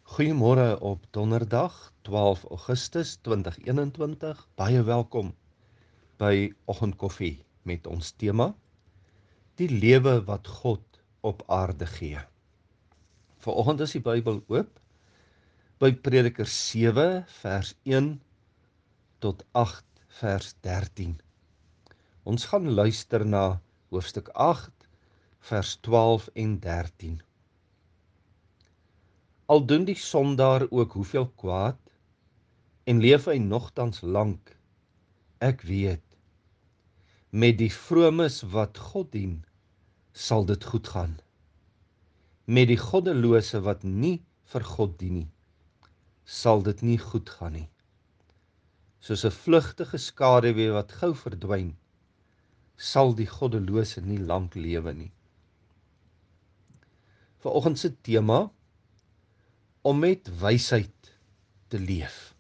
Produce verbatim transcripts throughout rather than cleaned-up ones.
Goeiemôre op donderdag twaalf Augustus twintig eenentwintig. Baie welkom by Oggendkoffie met ons tema die lewe wat God op aarde gee. Vanoggend is die Bybel oop by Prediker sewe vers een tot agt vers dertien. Ons gaan luister na hoofstuk agt vers twaalf en dertien. Al doen die sondaar ook hoeveel kwaad, en leef hy nogtans lank, ek weet, met die vromes wat God dien, sal dit goed gaan. Met die goddelose wat nie vir God dien nie, sal dit nie goed gaan nie. Soos 'n vlugtige skaduwee wat gou verdwyn, sal die goddelose nie lank lewe nie. Vanoggend se tema, om met wysheid te leef.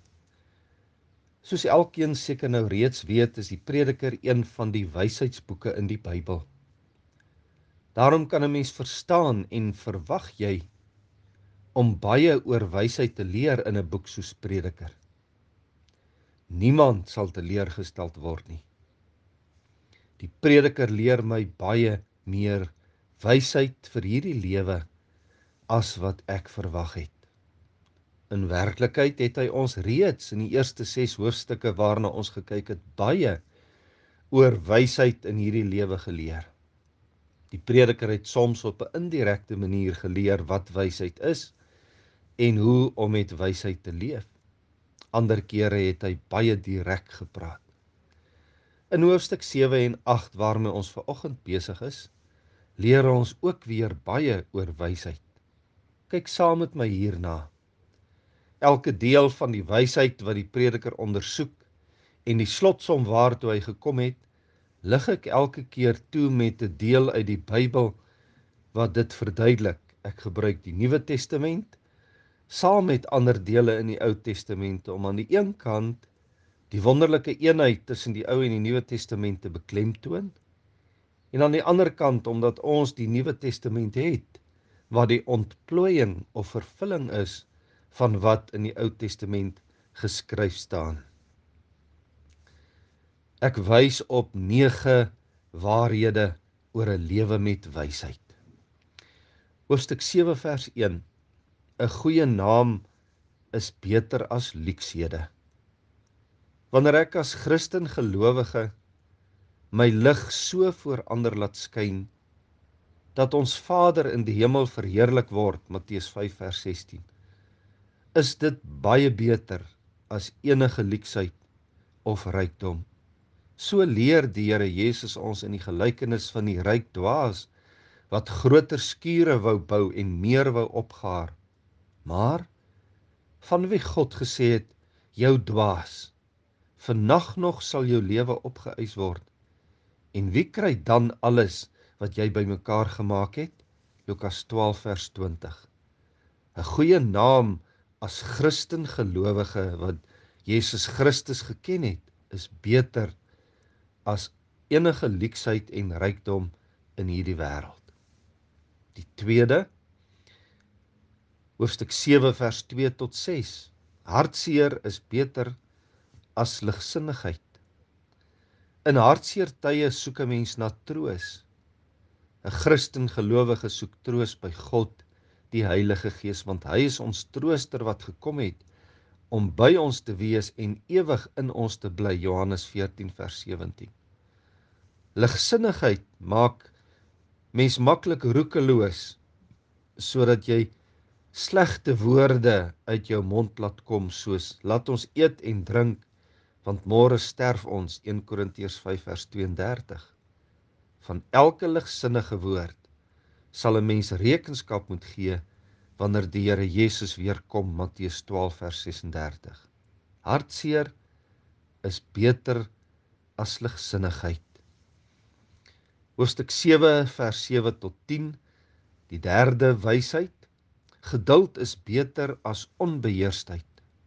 Soos elkeen seker nou reeds weet, is die Prediker een van die wysheidsboeke in die Bybel. Daarom kan 'n mens verstaan en verwag jy om baie oor wysheid te leer in 'n boek soos Prediker. Niemand sal teleurgesteld word nie. Die Prediker leer my baie meer wysheid vir hierdie lewe as wat ek verwag het. In werklikheid het hy ons reeds in die eerste ses hoofstukke waarna ons gekyk het, baie oor wysheid in hierdie lewe geleer. Die Prediker het soms op 'n indirekte manier geleer wat wysheid is en hoe om met wysheid te leef. Ander kere het hy baie direk gepraat. In hoofstuk sewe en agt waarmee ons vanoggend besig is, leer ons ook weer baie oor wysheid. Kyk saam met my hierna. Elke deel van die wysheid wat die Prediker ondersoek en die slotsom waartoe hy gekom het, lig ek elke keer toe met 'n deel uit die Bybel wat dit verduidelik. Ek gebruik die Nuwe Testament saam met ander dele in die Ou Testamente om aan die een kant die wonderlike eenheid tussen die Ou en die Nuwe Testament te beklemtoon, en aan die ander kant omdat ons die Nuwe Testament het wat die ontplooiing of vervulling is van wat in die Ou Testament geskryf staan. Ek wys op nege waarhede oor 'n lewe met wysheid. Hoofstuk sewe vers een. 'n Goeie naam is beter as luushede. Wanneer ek as Christen gelowige my lig so voor ander laat skyn, dat ons Vader in die hemel verheerlik word, Matteus vyf vers sestien, is dit baie beter as enige luksheid of rykdom. So leer die Here Jesus ons in die gelykenis van die ryk dwaas, wat groter skure wou bou en meer wou opgaar. Maar, van wie God gesê het, jou dwaas, vannag nog sal jou lewe opgeëis word. En wie kry dan alles wat jy bymekaar gemaak het? Lukas twaalf vers twintig. 'n Goeie naam as Christen gelowige wat Jesus Christus geken het, is beter as enige luksheid en rykdom in hierdie wêreld. Die tweede, hoofstuk sewe vers twee tot ses. Hartseer is beter as ligsinnigheid. In hartseer tye soek 'n mens na troos. 'n Christen gelowige soek troos by God, die Heilige Gees, want hy is ons trooster wat gekom het om by ons te wees en ewig in ons te bly, Johannes veertien vers sewentien. Ligsinnigheid maak mens maklik roekeloos, sodat jy slegte woorde uit jou mond laat kom, soos laat ons eet en drink, want môre sterf ons, een Korintiërs vyf vers twee en dertig. Van elke ligsinnige woord sal 'n mens rekenskap moet gee wanneer die Here Jesus weer kom, Matteus twaalf vers ses en dertig. Hartseer is beter as ligsinnigheid. Hoofstuk sewe vers sewe tot tien, die derde wysheid. Geduld is beter as onbeheersheid.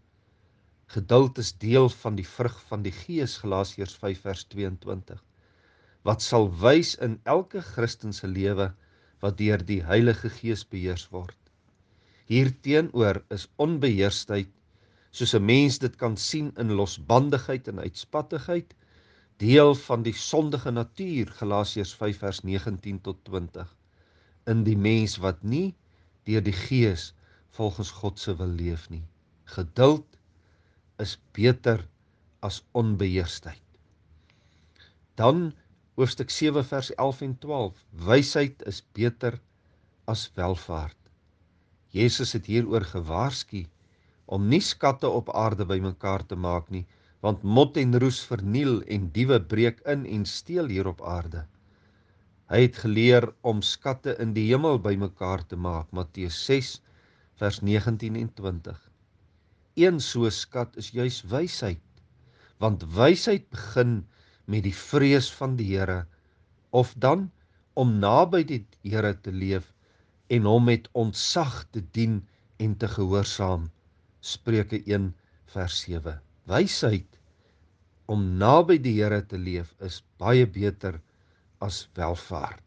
Geduld is deel van die vrug van die Gees, Galasiërs vyf vers tweeëntwintig, wat sal wys in elke Christen se lewe wat deur die Heilige Gees beheers word. Hierteenoor is onbeheerstheid, soos 'n mens dit kan sien in losbandigheid en uitspattigheid, deel van die sondige natuur, Galasiërs vyf vers negentien tot twintig, in die mens wat nie deur die Gees volgens God se wil leef nie. Geduld is beter as onbeheerstheid. Dan hoofstuk sewe vers elf en twaalf, wysheid is beter as welvaart. Jesus het hieroor gewaarsku om nie skatte op aarde bymekaar te maak nie, want mot en roes verniel en diewe breek in en steel hier op aarde. Hy het geleer om skatte in die hemel bymekaar te maak, Matteus ses vers negentien en twintig. Een so skat is juis wysheid, want wysheid begin met die vrees van die Here, of dan om naby die Here te leef en hom met ontzag te dien en te gehoorsaam. Spreuke een vers sewe. Wysheid om naby die Here te leef is baie beter as welvaart.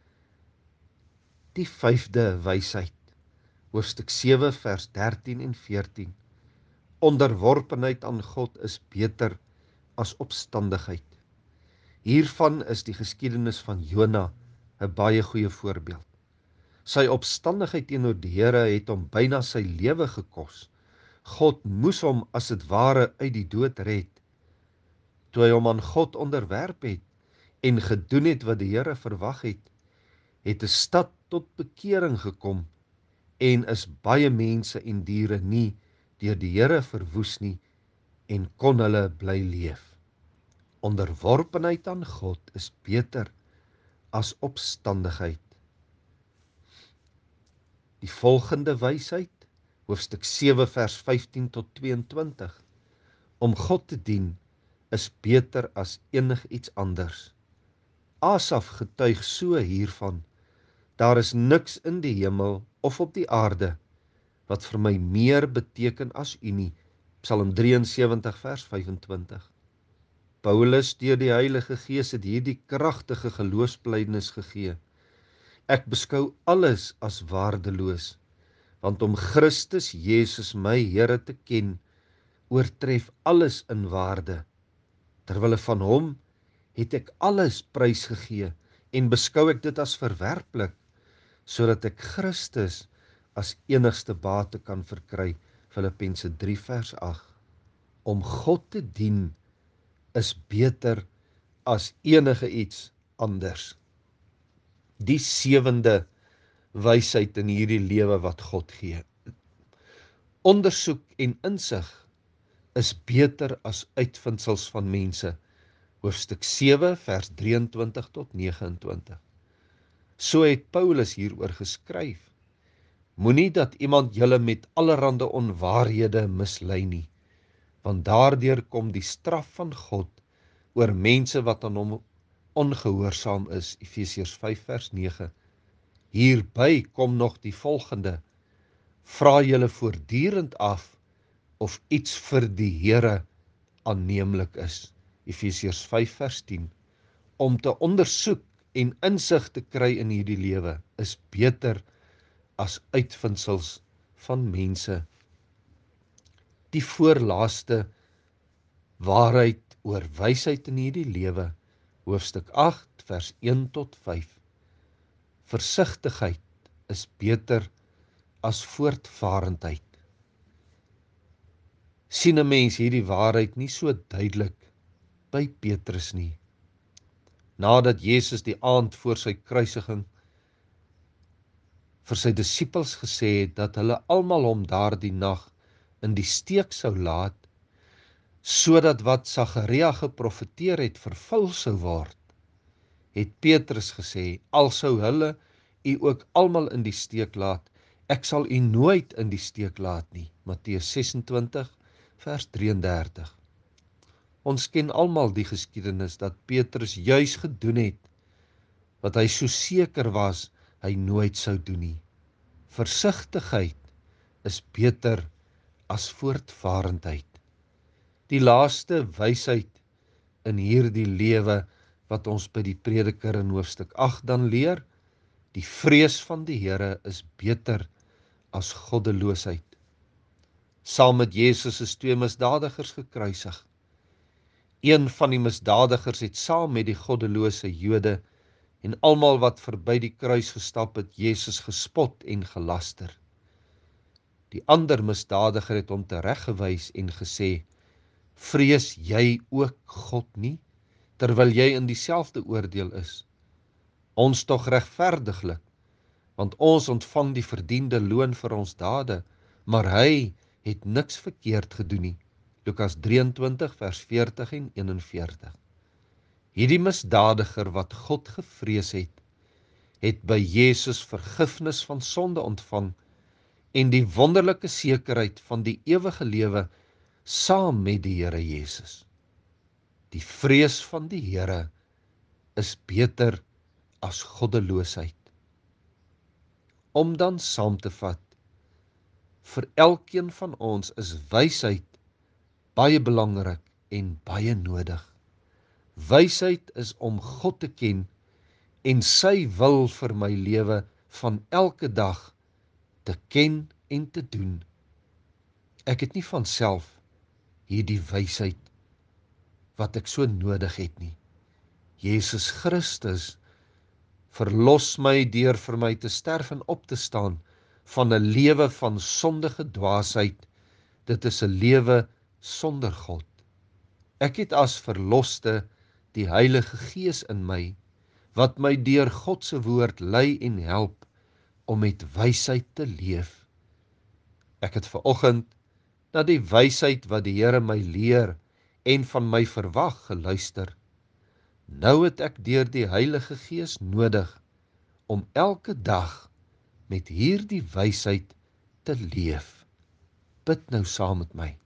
Die vyfde wysheid, hoofstuk sewe vers dertien en veertien. Onderworpenheid aan God is beter as opstandigheid. Hiervan is die geskiedenis van Jona 'n baie goeie voorbeeld. Sy opstandigheid teenoor die Here het hom byna sy lewe gekos. God moes hom as dit ware uit die dood red. Toe hy hom aan God onderwerp het en gedoen het wat die Here verwag het, het 'n stad tot bekering gekom en is baie mense en diere nie deur die Here verwoes nie en kon hulle bly leef. Onderworpenheid aan God is beter as opstandigheid. Die volgende wysheid, hoofstuk sewe vers vyftien tot tweeëntwintig. Om God te dien is beter as enig iets anders. Asaf getuig so hiervan: daar is niks in die hemel of op die aarde wat vir my meer beteken as U nie. Psalm drieënsewentig vers vyfentwintig. Paulus deur die Heilige Gees het hierdie kragtige geloofsbelydenis gegee. Ek beskou alles as waardeloos, want om Christus Jesus my Here te ken, oortref alles in waarde. Terwille van hom het ek alles prysgegee en beskou ek dit as verwerplik, sodat ek Christus as enigste bate kan verkry. Filippense drie vers agt. Om God te dien is beter as enige iets anders. Die sewende wysheid in hierdie lewe wat God gee. Ondersoek en insig is beter as uitvindsels van mense. Hoofstuk sewe vers drieëntwintig tot negenentwintig. So het Paulus hieroor geskryf: Moenie dat iemand julle met allerhande onwaarhede mislei nie, want daardeur kom die straf van God oor mense wat aan hom ongehoorsaam is. Efesiërs vyf vers nege. Hierby kom nog die volgende: vra julle voortdurend af of iets vir die Here aanneemlik is. Efesiërs vyf vers tien. Om te ondersoek en insig te kry in hierdie lewe is beter as uitvindsels van mense. Die voorlaaste waarheid oor wysheid in hierdie lewe, hoofstuk agt vers een tot vyf. Versigtigheid is beter as voortvarendheid. Sien 'n mens hierdie waarheid nie so duidelik by Petrus nie. Nadat Jesus die aand voor sy kruisiging vir sy disippels gesê het dat hulle almal hom daardie nag in die steek sou laat, sodat wat Sagaria geprofeteer het vervul sou word, het Petrus gesê: al sou hulle u ook almal in die steek laat, ek sal u nooit in die steek laat nie. Matteus sesentwintig vers drieëndertig. Ons ken almal die geskiedenis dat Petrus juis gedoen het wat hy so seker was hy nooit sou doen nie. Versigtigheid is beter as voortvarendheid. Die laaste wysheid in hierdie lewe wat ons by die Prediker in hoofstuk agt dan leer: die vrees van die Here is beter as goddeloosheid. Saam met Jesus is twee misdadigers gekruisig. Een van die misdadigers het saam met die goddelose Jode en almal wat verby die kruis gestap het, Jesus gespot en gelaster. Die ander misdadiger het hom tereggewys en gesê, vrees jy ook God nie, terwyl jy in dieselfde oordeel is? Ons tog regverdiglik, want ons ontvang die verdiende loon vir ons dade, maar hy het niks verkeerd gedoen nie. Lukas drieëntwintig vers veertig en eenenveertig. Hierdie misdadiger wat God gevrees het, het by Jesus vergifnis van sonde ontvang en die wonderlike sekerheid van die ewige lewe saam met die Here Jesus. Die vrees van die Here is beter as goddeloosheid. Om dan saam te vat, vir elkeen van ons is wysheid baie belangrik en baie nodig. Wysheid is om God te ken en sy wil vir my lewe van elke dag te ken en te doen. Ek het nie van self hierdie wysheid wat ek so nodig het nie. Jesus Christus verlos my deur vir my te sterf en op te staan van 'n lewe van sondige dwaasheid. Dit is 'n lewe sonder God. Ek het as verloste die Heilige Gees in my, wat my deur God se woord lei en help om met wysheid te leef. Ek het vanoggend na die wysheid wat die Here my leer en van my verwag geluister. Nou het ek deur die Heilige Gees nodig om elke dag met hierdie wysheid te leef. Bid nou saam met my.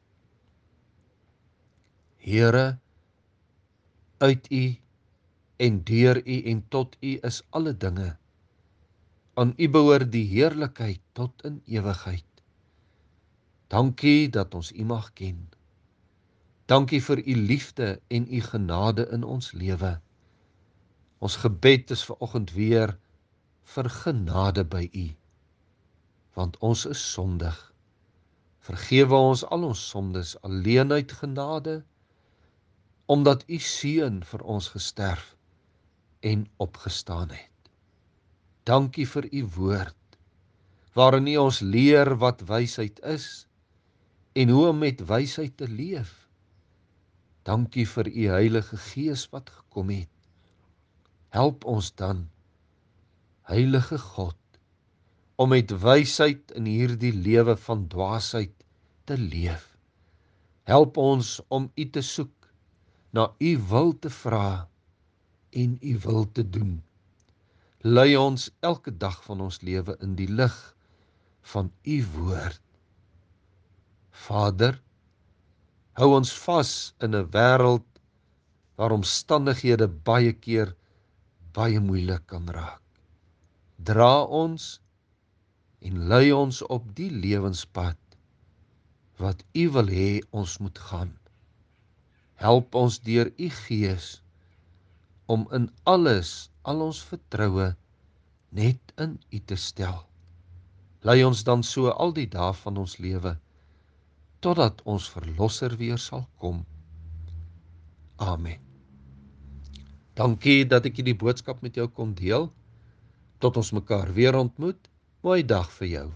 Here, uit U en deur U en tot U is alle dinge. Aan U behoort die heerlikheid tot in ewigheid. Dankie dat ons U mag ken. Dankie vir U liefde en U genade in ons lewe. Ons gebed is vanoggend weer vir genade by U, want ons is sondig. Vergewe ons al ons sondes alleen uit genade, omdat U seun vir ons gesterf en opgestaan het. Dankie vir U woord, waarin U ons leer wat wysheid is en hoe om met wysheid te leef. Dankie vir U Heilige Gees wat gekom het. Help ons dan, Heilige God, om met wysheid in hierdie lewe van dwaasheid te leef. Help ons om U te soek, na U wil te vra en U wil te doen. Lei ons elke dag van ons lewe in die lig van U woord. Vader, hou ons vas in 'n wêreld waar omstandighede baie keer baie moeilik kan raak. Dra ons en lei ons op die lewenspad wat U wil hê ons moet gaan. Help ons deur U Gees om in alles al ons vertroue net in U te stel. Lei ons dan so al die dae van ons lewe, totdat ons Verlosser weer sal kom. Amen. Dankie dat ek hierdie boodskap met jou kon deel. Tot ons mekaar weer ontmoet. Mooi dag vir jou.